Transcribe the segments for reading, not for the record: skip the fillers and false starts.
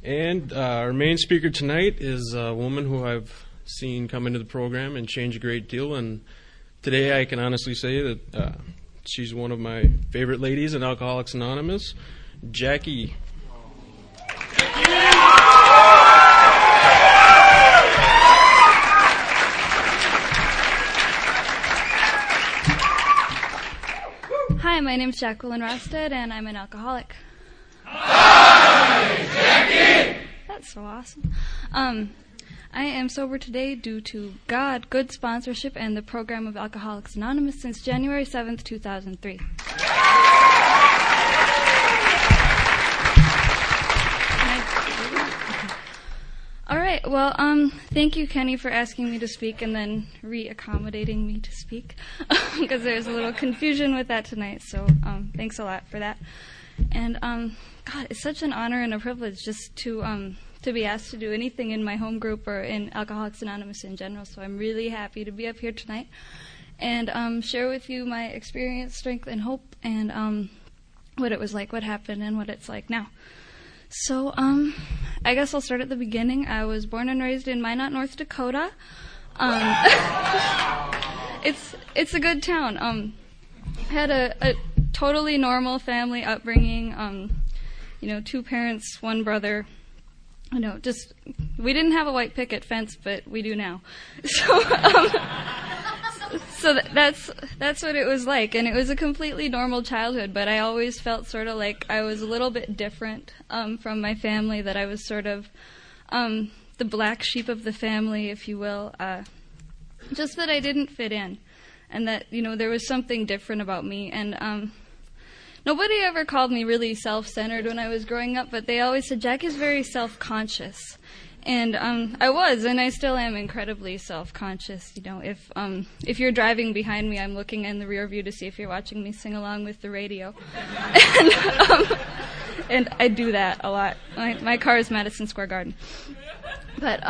And our main speaker tonight is a woman who I've seen come into the program and change a great deal. And today I can honestly say that she's one of my favorite ladies in Alcoholics Anonymous, Jackie. Hi, my name's Jacqueline Rosted, and I'm an alcoholic. Hi, Jackie! That's so awesome. I am sober today due to God, good sponsorship, and the program of Alcoholics Anonymous since January 7th, 2003. All right, well, thank you, Kenny, for asking me to speak and then re-accommodating me to speak, because there's a little confusion with that tonight, so thanks a lot for that. And, God, it's such an honor and a privilege just to be asked to do anything in my home group or in Alcoholics Anonymous in general, so I'm really happy to be up here tonight and share with you my experience, strength, and hope, and what it was like, what happened, and what it's like now. So, I guess I'll start at the beginning. I was born and raised in Minot, North Dakota. It's a good town. Had a totally normal family upbringing. 2 parents, 1 brother. We didn't have a white picket fence, but we do now. So that's what it was like, and it was a completely normal childhood, but I always felt sort of like I was a little bit different from my family, that I was sort of the black sheep of the family, if you will, just that I didn't fit in, and that, there was something different about me, and nobody ever called me really self-centered when I was growing up, but they always said, Jackie's very self-conscious. And I was, and I still am incredibly self-conscious. If you're driving behind me, I'm looking in the rear view to see if you're watching me sing along with the radio. And I do that a lot. My car is Madison Square Garden. But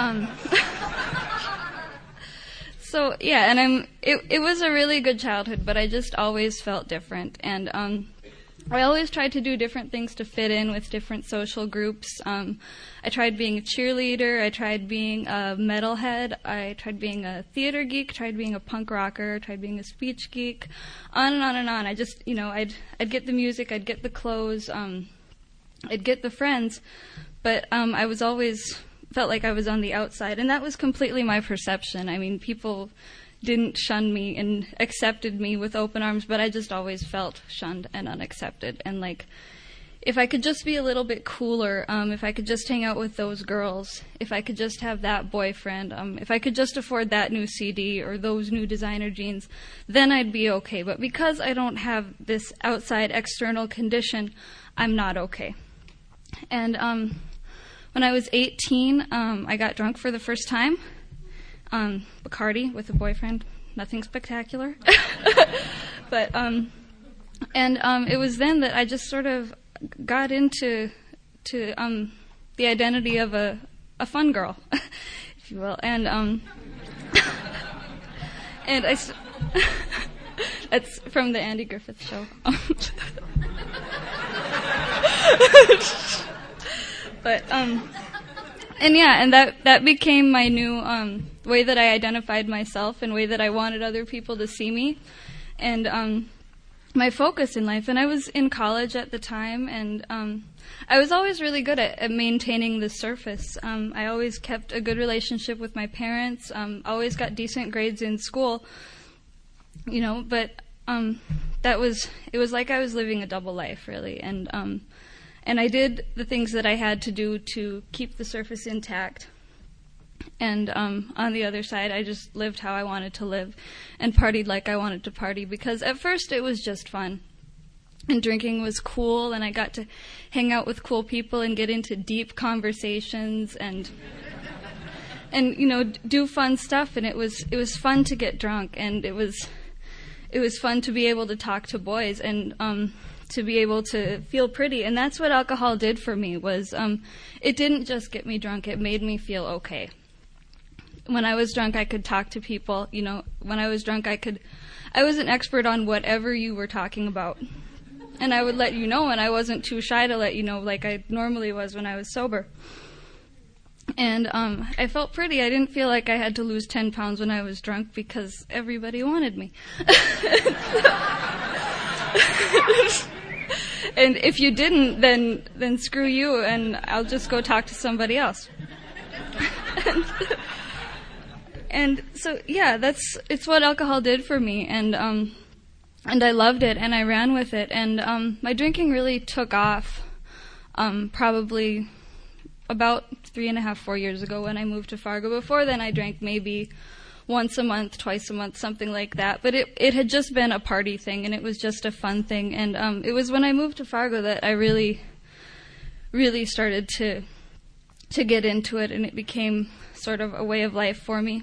so yeah, and it was a really good childhood, but I just always felt different, and I always tried to do different things to fit in with different social groups. I tried being a cheerleader. I tried being a metalhead. I tried being a theater geek. Tried being a punk rocker. Tried being a speech geek. On and on and on. I just, I'd get the music. I'd get the clothes. I'd get the friends. But I was always felt like I was on the outside, and that was completely my perception. I mean, people didn't shun me and accepted me with open arms, but I just always felt shunned and unaccepted. And if I could just be a little bit cooler, if I could just hang out with those girls, if I could just have that boyfriend, if I could just afford that new CD or those new designer jeans, then I'd be okay. But because I don't have this outside external condition, I'm not okay. And when I was 18, I got drunk for the first time. Bacardi with a boyfriend, nothing spectacular. But, it was then that I just sort of got into the identity of a fun girl, if you will. And that's from the Andy Griffith Show. But, and that became my new way that I identified myself and way that I wanted other people to see me, and my focus in life. And I was in college at the time, and I was always really good at maintaining the surface. I always kept a good relationship with my parents, always got decent grades in school, but it was like I was living a double life, really, and I did the things that I had to do to keep the surface intact. And on the other side, I just lived how I wanted to live and partied like I wanted to party, because at first it was just fun. And drinking was cool, and I got to hang out with cool people and get into deep conversations and do fun stuff. And it was fun to get drunk, and it was fun to be able to talk to boys and to be able to feel pretty. And that's what alcohol did for me, was it didn't just get me drunk, it made me feel okay. When I was drunk, I could talk to people. When I was drunk, I was an expert on whatever you were talking about. and I would let you know, and I wasn't too shy to let you know like I normally was when I was sober. And I felt pretty. I didn't feel like I had to lose 10 pounds when I was drunk because everybody wanted me. And if you didn't, then screw you, and I'll just go talk to somebody else. And so, yeah, it's what alcohol did for me, and I loved it, and I ran with it, and my drinking really took off probably about 3.5, 4 years ago when I moved to Fargo. Before then, I drank maybe once a month, twice a month, something like that. But it had just been a party thing, and it was just a fun thing. And it was when I moved to Fargo that I really, really started to get into it, and it became sort of a way of life for me.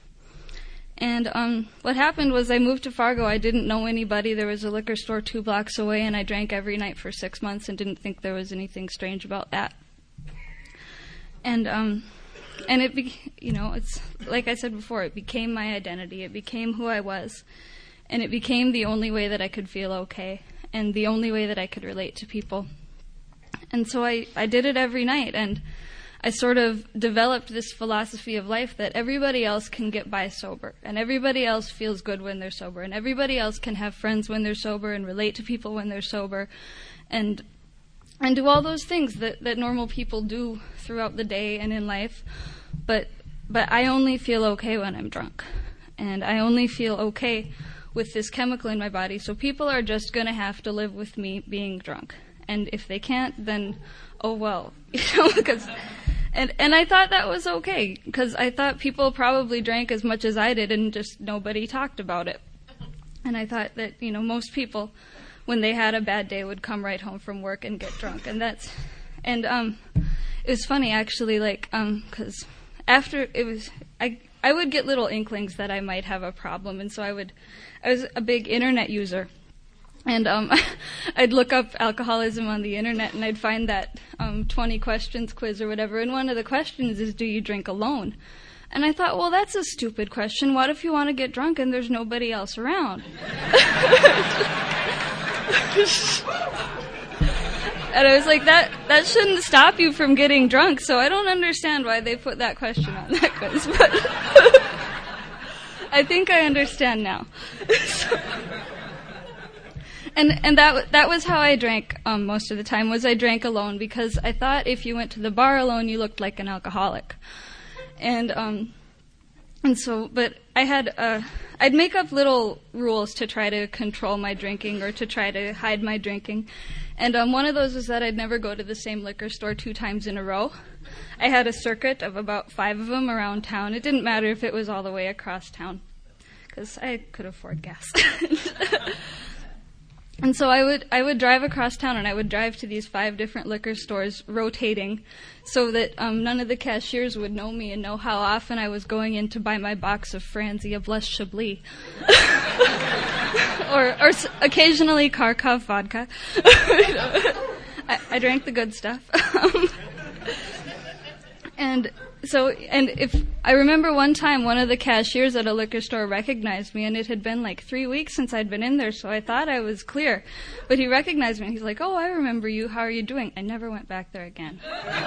And what happened was I moved to Fargo. I didn't know anybody. There was a liquor store 2 blocks away, and I drank every night for 6 months and didn't think there was anything strange about that. And it it's like I said before, it became my identity. It became who I was, and it became the only way that I could feel okay and the only way that I could relate to people. And so I did it every night, and I sort of developed this philosophy of life that everybody else can get by sober, and everybody else feels good when they're sober, and everybody else can have friends when they're sober and relate to people when they're sober, and do all those things that normal people do throughout the day and in life. But I only feel okay when I'm drunk, and I only feel okay with this chemical in my body. So people are just going to have to live with me being drunk, and if they can't, then oh well, because. And I thought that was okay, because I thought people probably drank as much as I did and just nobody talked about it. And I thought that, most people, when they had a bad day, would come right home from work and get drunk. And it was funny, actually, because after it was, I would get little inklings that I might have a problem. And so I was a big internet user. And I'd look up alcoholism on the internet, and I'd find that 20 questions quiz or whatever, and one of the questions is, do you drink alone? And I thought, well, that's a stupid question. What if you want to get drunk and there's nobody else around? And I was like, that shouldn't stop you from getting drunk, so I don't understand why they put that question on that quiz. But I think I understand now. And that was how I drank most of the time, was I drank alone, because I thought if you went to the bar alone, you looked like an alcoholic. And so, but I'd make up little rules to try to control my drinking or to try to hide my drinking. And one of those was that I'd never go to the same liquor store 2 times in a row. I had a circuit of about 5 of them around town. It didn't matter if it was all the way across town, because I could afford gas. And so I would drive across town, and I would drive to these 5 different liquor stores, rotating, so that none of the cashiers would know me and know how often I was going in to buy my box of Franzia Blush Chablis. or occasionally Kharkov vodka. I drank the good stuff. And if I remember one time, one of the cashiers at a liquor store recognized me, and it had been like 3 weeks since I'd been in there, so I thought I was clear. But he recognized me, and he's like, "Oh, I remember you. How are you doing?" I never went back there again.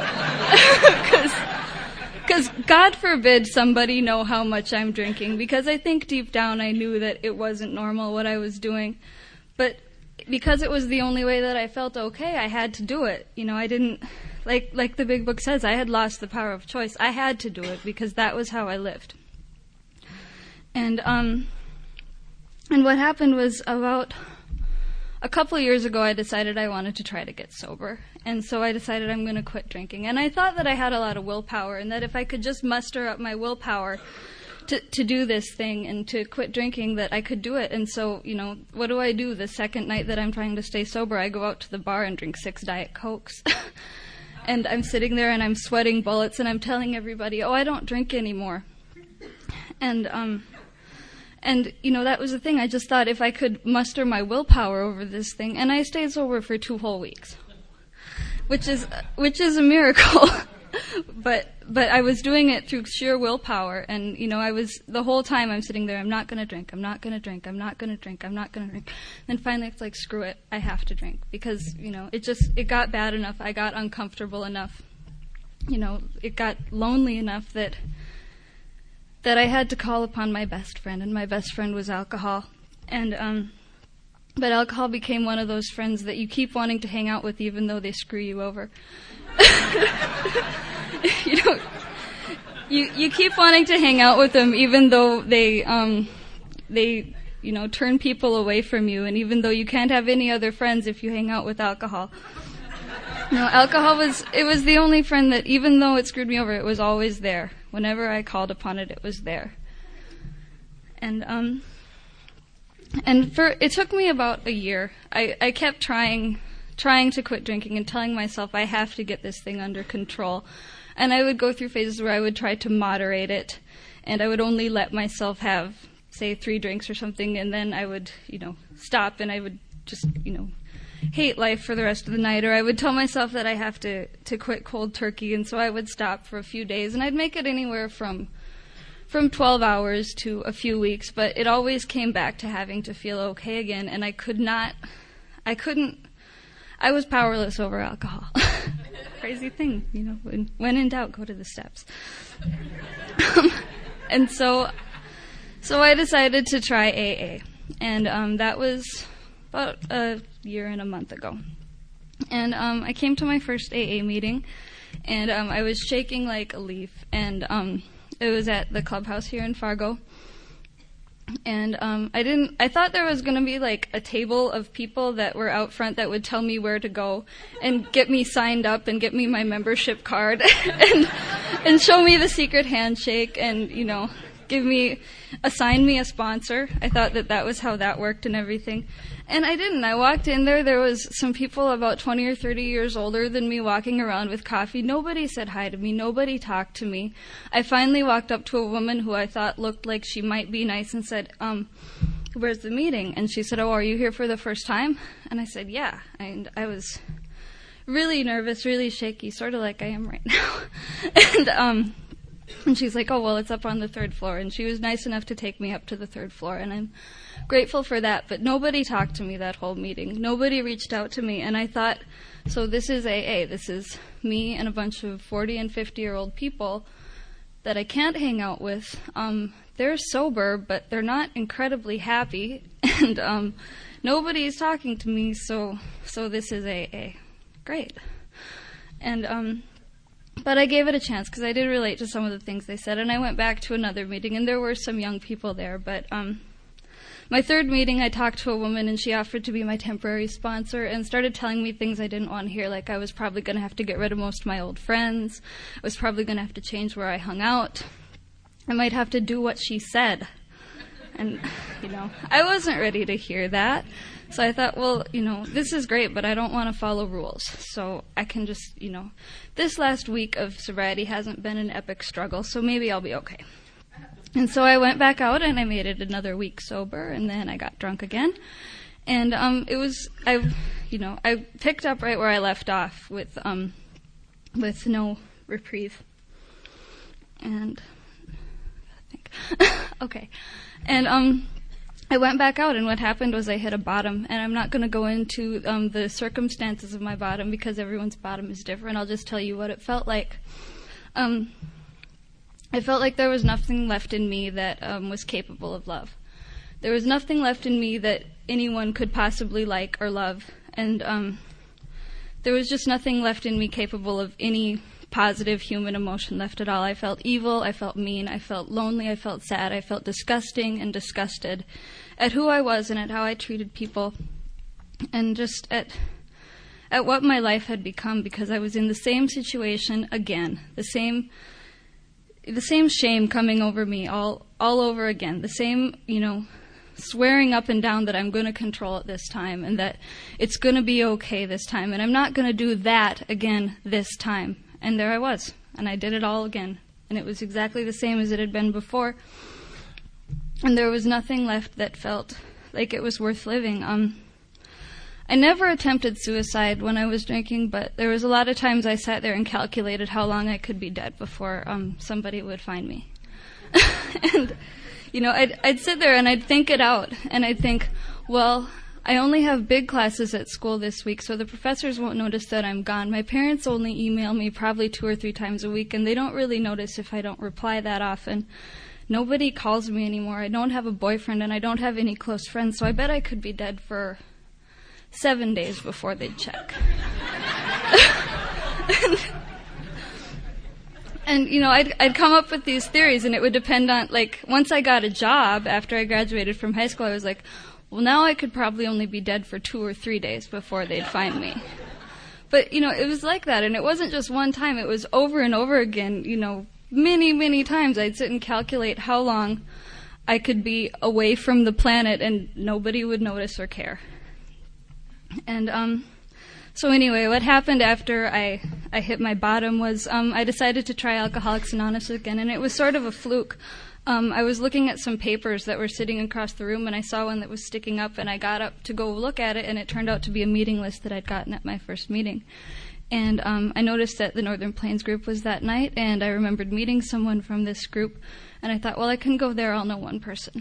Because God forbid somebody know how much I'm drinking, because I think deep down I knew that it wasn't normal what I was doing. But because it was the only way that I felt okay, I had to do it. I didn't... Like the big book says, I had lost the power of choice. I had to do it because that was how I lived. And what happened was, about a couple of years ago, I decided I wanted to try to get sober. And so I decided I'm going to quit drinking. And I thought that I had a lot of willpower, and that if I could just muster up my willpower to do this thing and to quit drinking, that I could do it. And so, what do I do the second night that I'm trying to stay sober? I go out to the bar and drink 6 Diet Cokes. And I'm sitting there and I'm sweating bullets, and I'm telling everybody, "Oh, I don't drink anymore." And that was the thing. I just thought if I could muster my willpower over this thing, and I stayed sober for 2 whole weeks, which is a miracle. but I was doing it through sheer willpower, and the whole time I'm sitting there, I'm not going to drink, I'm not going to drink, I'm not going to drink, I'm not going to drink. Then finally it's like, screw it, I have to drink, because it got bad enough, I got uncomfortable enough, it got lonely enough that I had to call upon my best friend, and my best friend was alcohol. And but alcohol became one of those friends that you keep wanting to hang out with even though they screw you over. You keep wanting to hang out with them even though they turn people away from you, and even though you can't have any other friends if you hang out with alcohol. Alcohol was the only friend that, even though it screwed me over, it was always there. Whenever I called upon it, it was there. And it took me about a year. I kept trying to quit drinking and telling myself I have to get this thing under control. And I would go through phases where I would try to moderate it, and I would only let myself have, say, 3 drinks or something, and then I would, stop, and I would just, hate life for the rest of the night. Or I would tell myself that I have to quit cold turkey, and so I would stop for a few days, and I'd make it anywhere from 12 hours to a few weeks, but it always came back to having to feel okay again, and I was powerless over alcohol. Crazy thing, when in doubt, go to the steps. And so I decided to try AA, and that was about a year and a month ago. And I came to my first AA meeting, and I was shaking like a leaf, and it was at the clubhouse here in Fargo. And I thought there was going to be like a table of people that were out front that would tell me where to go and get me signed up and get me my membership card and show me the secret handshake and, assign me a sponsor. I thought that was how that worked and everything. And I didn't. I walked in there was some people about 20 or 30 years older than me walking around with coffee. Nobody said hi to me. Nobody talked to me. I finally walked up to a woman who I thought looked like she might be nice and said, where's the meeting? And she said, oh, are you here for the first time? And I said, yeah. And I was really nervous, really shaky, sort of like I am right now. And she's like, oh, well, it's up on the 3rd floor. And she was nice enough to take me up to the 3rd floor. And I'm grateful for that. But nobody talked to me that whole meeting. Nobody reached out to me. And I thought, so this is AA. This is me and a bunch of 40 and 50-year-old people that I can't hang out with. They're sober, but they're not incredibly happy. And nobody's talking to me, so this is AA. Great. And but I gave it a chance because I did relate to some of the things they said, and I went back to another meeting, and there were some young people there. But my 3rd meeting, I talked to a woman, and she offered to be my temporary sponsor and started telling me things I didn't want to hear, like I was probably going to have to get rid of most of my old friends. I was probably going to have to change where I hung out. I might have to do what she said. And, I wasn't ready to hear that. So I thought, well, this is great, but I don't want to follow rules. So I can just, this last week of sobriety hasn't been an epic struggle, so maybe I'll be okay. And so I went back out and I made it another week sober, and then I got drunk again. And I picked up right where I left off with no reprieve. And I think okay. And I went back out, and what happened was I hit a bottom, and I'm not going to go into the circumstances of my bottom because everyone's bottom is different. I'll just tell you what it felt like. I felt like there was nothing left in me that was capable of love. There was nothing left in me that anyone could possibly like or love, and there was just nothing left in me capable of any positive human emotion left at all. I felt evil, I felt mean, I felt lonely, I felt sad, I felt disgusting and disgusted at who I was and at how I treated people, and just at what my life had become, because I was in the same situation again, the same shame coming over me all over again, the same, swearing up and down that I'm going to control it this time and that it's going to be okay this time, and I'm not going to do that again this time. And there I was, and I did it all again, and it was exactly the same as it had been before, and there was nothing left that felt like it was worth living. I never attempted suicide when I was drinking, but there was a lot of times I sat there and calculated how long I could be dead before somebody would find me. And, I'd sit there and I'd think it out, and I'd think, well, I only have big classes at school this week, so the professors won't notice that I'm gone. My parents only email me probably 2 or 3 times a week, and they don't really notice if I don't reply that often. Nobody calls me anymore. I don't have a boyfriend, and I don't have any close friends, so I bet I could be dead for 7 days before they'd check. And I'd come up with these theories, and it would depend on, once I got a job after I graduated from high school, I was like, well, now I could probably only be dead for 2 or 3 days before they'd find me. But, it was like that, and it wasn't just one time. It was over and over again, many, many times I'd sit and calculate how long I could be away from the planet and nobody would notice or care. And so anyway, what happened after I hit my bottom was I decided to try Alcoholics Anonymous again, and it was sort of a fluke. I was looking at some papers that were sitting across the room, and I saw one that was sticking up, and I got up to go look at it, and it turned out to be a meeting list that I'd gotten at my first meeting. And I noticed that the Northern Plains group was that night, and I remembered meeting someone from this group, and I thought, well, I can go there, I'll know one person.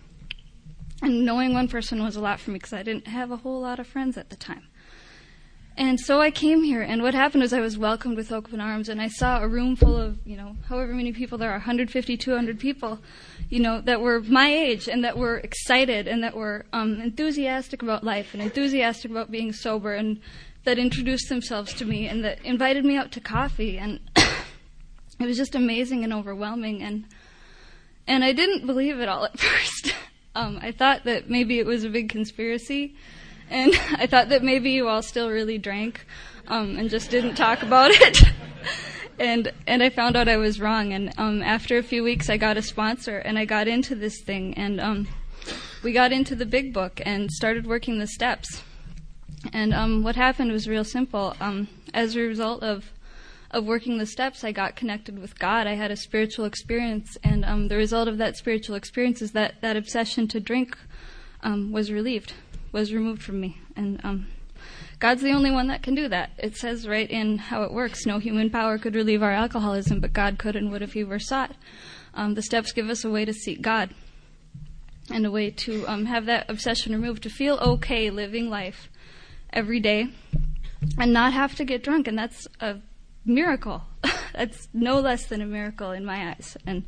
And knowing one person was a lot for me because I didn't have a whole lot of friends at the time. And so I came here, and what happened was I was welcomed with open arms, and I saw a room full of, however many people there are, 150, 200 people, that were my age and that were excited and that were enthusiastic about life and enthusiastic about being sober, and that introduced themselves to me and that invited me out to coffee, and it was just amazing and overwhelming, and I didn't believe it all at first. I thought that maybe it was a big conspiracy, and I thought that maybe you all still really drank and just didn't talk about it. And I found out I was wrong, and after a few weeks I got a sponsor, and I got into this thing, and we got into the big book and started working the steps. And what happened was real simple. As a result of working the steps, I got connected with God. I had a spiritual experience, and the result of that spiritual experience is that obsession to drink was removed from me. And God's the only one that can do that. It says right in how it works, no human power could relieve our alcoholism, but God could and would if he were sought. The steps give us a way to seek God and a way to have that obsession removed, to feel okay living life every day and not have to get drunk. And that's a miracle. That's no less than a miracle in my eyes. And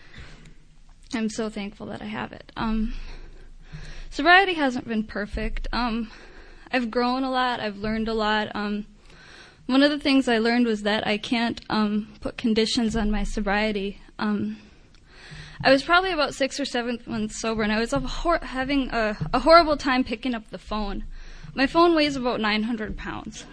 I'm so thankful that I have it. Sobriety hasn't been perfect. I've grown a lot. I've learned a lot. One of the things I learned was that I can't put conditions on my sobriety. I was probably about 6 or 7 months sober, and I was having a horrible time picking up the phone. My phone weighs about 900 pounds.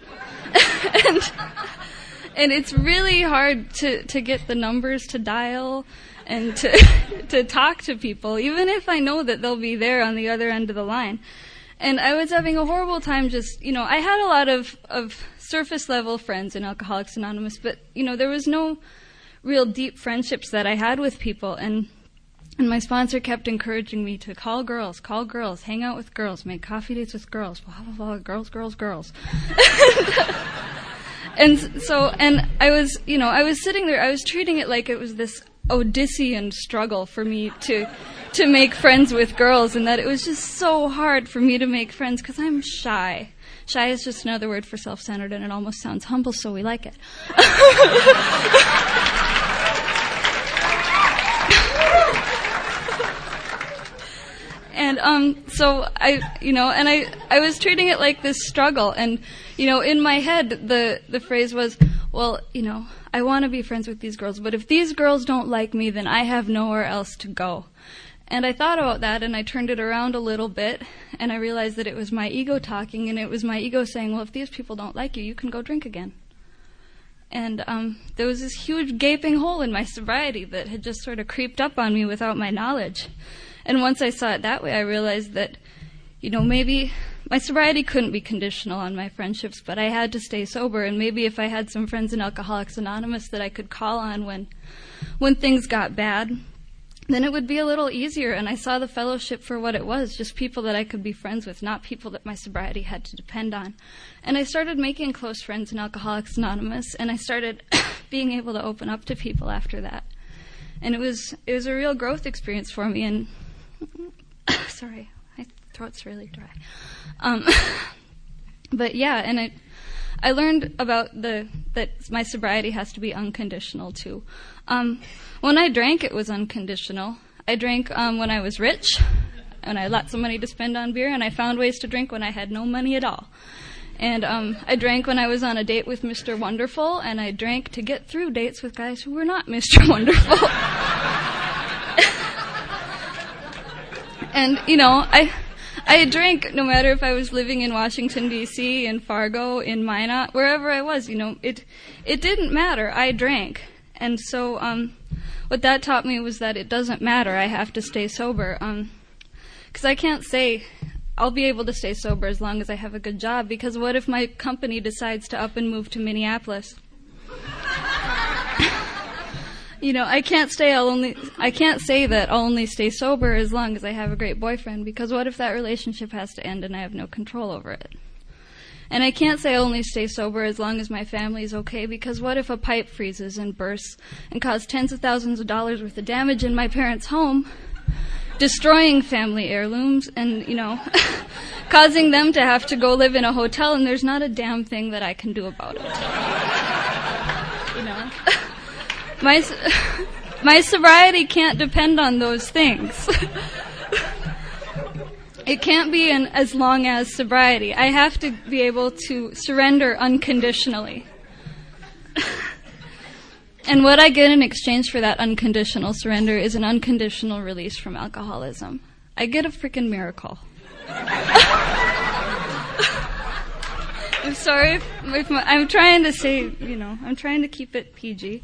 and it's really hard to get the numbers to dial and to talk to people, even if I know that they'll be there on the other end of the line. And I was having a horrible time I had a lot of surface level friends in Alcoholics Anonymous, but, there was no real deep friendships that I had with people. And my sponsor kept encouraging me to call girls, hang out with girls, make coffee dates with girls, blah, blah, blah, girls. And I was sitting there, I was treating it like it was this Odyssean struggle for me to make friends with girls, and that it was just so hard for me to make friends because I'm shy. Shy is just another word for self-centered, and it almost sounds humble, so we like it. And so I was treating it like this struggle, and in my head the phrase was, well, I want to be friends with these girls, but if these girls don't like me, then I have nowhere else to go. And I thought about that, and I turned it around a little bit, and I realized that it was my ego talking, and it was my ego saying, well, if these people don't like you, you can go drink again. And there was this huge gaping hole in my sobriety that had just sort of creeped up on me without my knowledge. And once I saw it that way, I realized that, maybe my sobriety couldn't be conditional on my friendships, but I had to stay sober. And maybe if I had some friends in Alcoholics Anonymous that I could call on when things got bad, then it would be a little easier, and I saw the fellowship for what it was, just people that I could be friends with, not people that my sobriety had to depend on. And I started making close friends in Alcoholics Anonymous, and I started being able to open up to people after that. And it was a real growth experience for me, and sorry, my throat's really dry. But yeah, and I learned about that my sobriety has to be unconditional too. When I drank, it was unconditional. I drank when I was rich, and I had lots of money to spend on beer, and I found ways to drink when I had no money at all. And I drank when I was on a date with Mr. Wonderful, and I drank to get through dates with guys who were not Mr. Wonderful. And, I drank no matter if I was living in Washington, D.C., in Fargo, in Minot, wherever I was, it didn't matter. I drank. And so what that taught me was that it doesn't matter. I have to stay sober. Because I can't say I'll be able to stay sober as long as I have a good job, because what if my company decides to up and move to Minneapolis? I can't say that I'll only stay sober as long as I have a great boyfriend, because what if that relationship has to end and I have no control over it? And I can't say I'll only stay sober as long as my family's okay, because what if a pipe freezes and bursts and causes tens of thousands of dollars worth of damage in my parents' home, destroying family heirlooms and, causing them to have to go live in a hotel, and there's not a damn thing that I can do about it. My sobriety can't depend on those things. It can't be as long as sobriety. I have to be able to surrender unconditionally. And what I get in exchange for that unconditional surrender is an unconditional release from alcoholism. I get a freaking miracle. I'm sorry if I'm trying to say, I'm trying to keep it PG.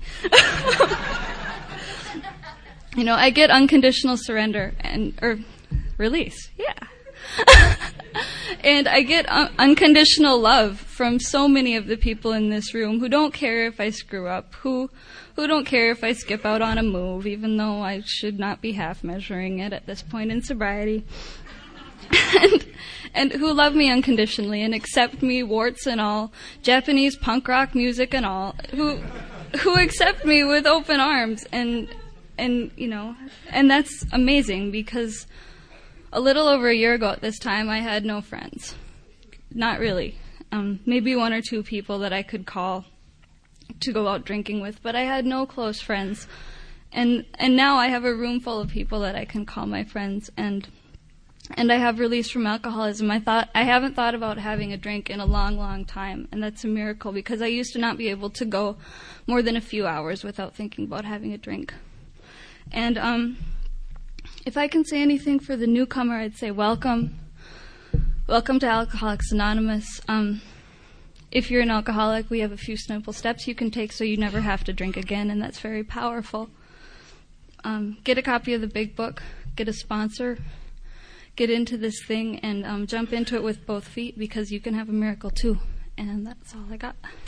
I get unconditional surrender or release, yeah. And I get unconditional love from so many of the people in this room who don't care if I screw up, who don't care if I skip out on a move, even though I should not be half measuring it at this point in sobriety. And who love me unconditionally and accept me, warts and all, Japanese punk rock music and all, who accept me with open arms, and that's amazing, because a little over a year ago at this time, I had no friends. Not really. Maybe one or two people that I could call to go out drinking with, but I had no close friends. And now I have a room full of people that I can call my friends, and I have release from alcoholism. I haven't thought about having a drink in a long, long time, and that's a miracle, because I used to not be able to go more than a few hours without thinking about having a drink. And if I can say anything for the newcomer, I'd say welcome. Welcome to Alcoholics Anonymous. If you're an alcoholic, we have a few simple steps you can take so you never have to drink again, and that's very powerful. Get a copy of the Big Book, get a sponsor, get into this thing, and jump into it with both feet, because you can have a miracle too. And that's all I got.